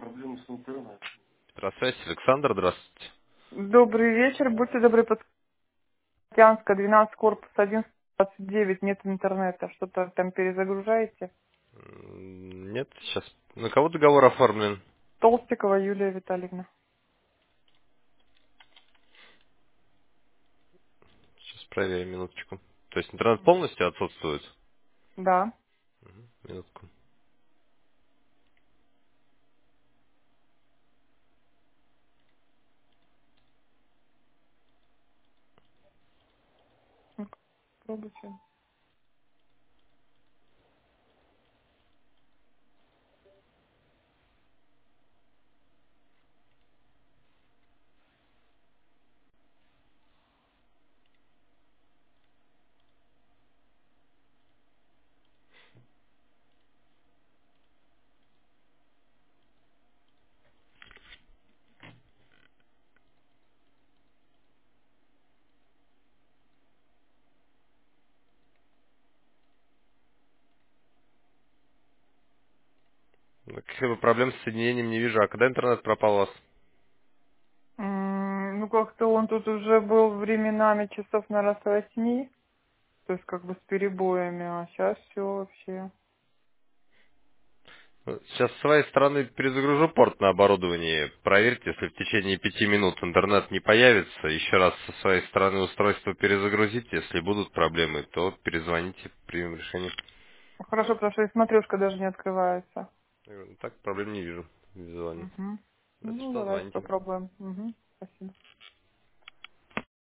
Проблемы с интернетом. Здравствуйте, Александр, здравствуйте. Добрый вечер. Будьте добры, Паскотянска, 12, корпус 1129, нет интернета. Что-то там перезагружаете? Нет, сейчас. На кого договор оформлен? Толстикова Юлия Витальевна. Сейчас проверим, минуточку. То есть интернет полностью отсутствует? Да. Минутку. Ну-ка, пробуйте. Ну, каких бы проблем с соединением не вижу. А когда интернет пропал у вас? Ну, как-то он тут уже был временами часов, наверное, с 8, то есть как бы с перебоями, а сейчас все вообще. Ну, сейчас с своей стороны перезагружу порт на оборудовании. Проверьте, если в течение 5 минут интернет не появится. Еще раз со своей стороны устройство перезагрузите. Если будут проблемы, то перезвоните, примем решение. Хорошо, потому что и смотрешка даже не открывается. Я говорю, ну, так проблем не вижу. Визуально. Угу. Если Ну, что, давайте звоните. попробуем. Угу. Спасибо.